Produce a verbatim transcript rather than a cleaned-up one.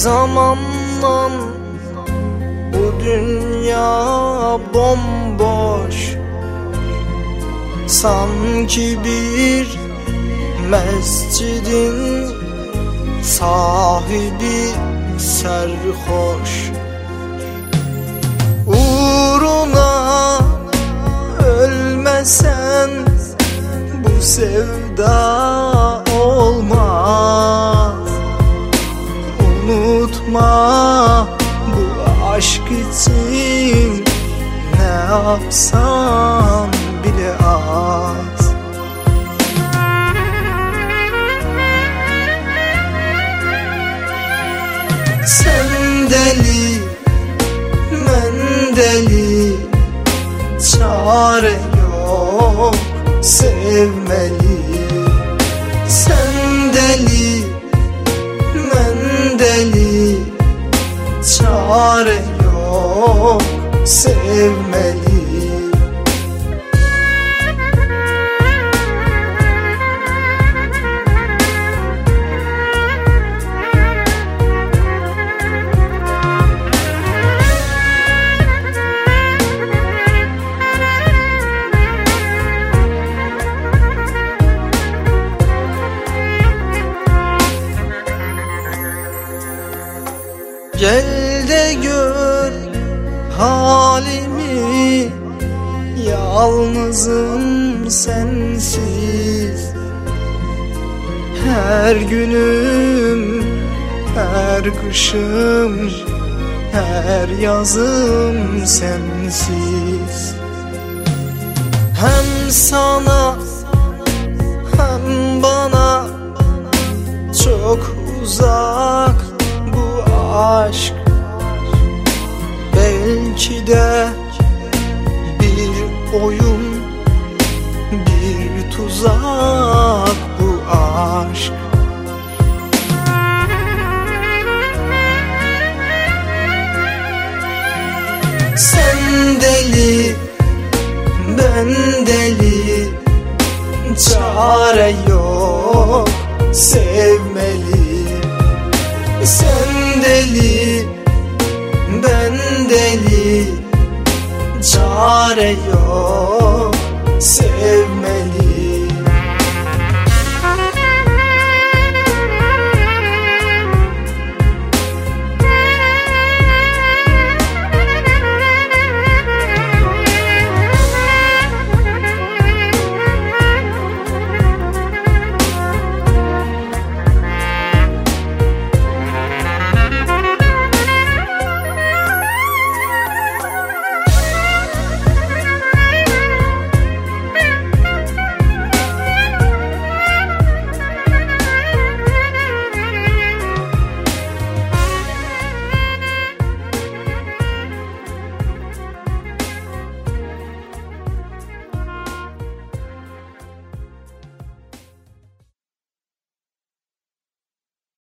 zamandan bu dünya bomboş. Sanki bir mescidin sahibi serhoş. Uğruna ölmesen bu sevda olmaz. Unutma, bu aşk için ne yapsam bile az. Sen deli, ben deli, çare yok, sevmeli. Sen deli, ben deli, çare yok, sevmeli. Gel de gör halimi, yalnızım sensiz. Her günüm, her kışım, her yazım sensiz. Hem sana hem bana çok uzak bu aşk. Belki de bir oyun, bir tuzak bu aşk. Sen deli, ben deli, çare yok, sevmeli. Sen deli, ben deli, çare yok, sevmeli.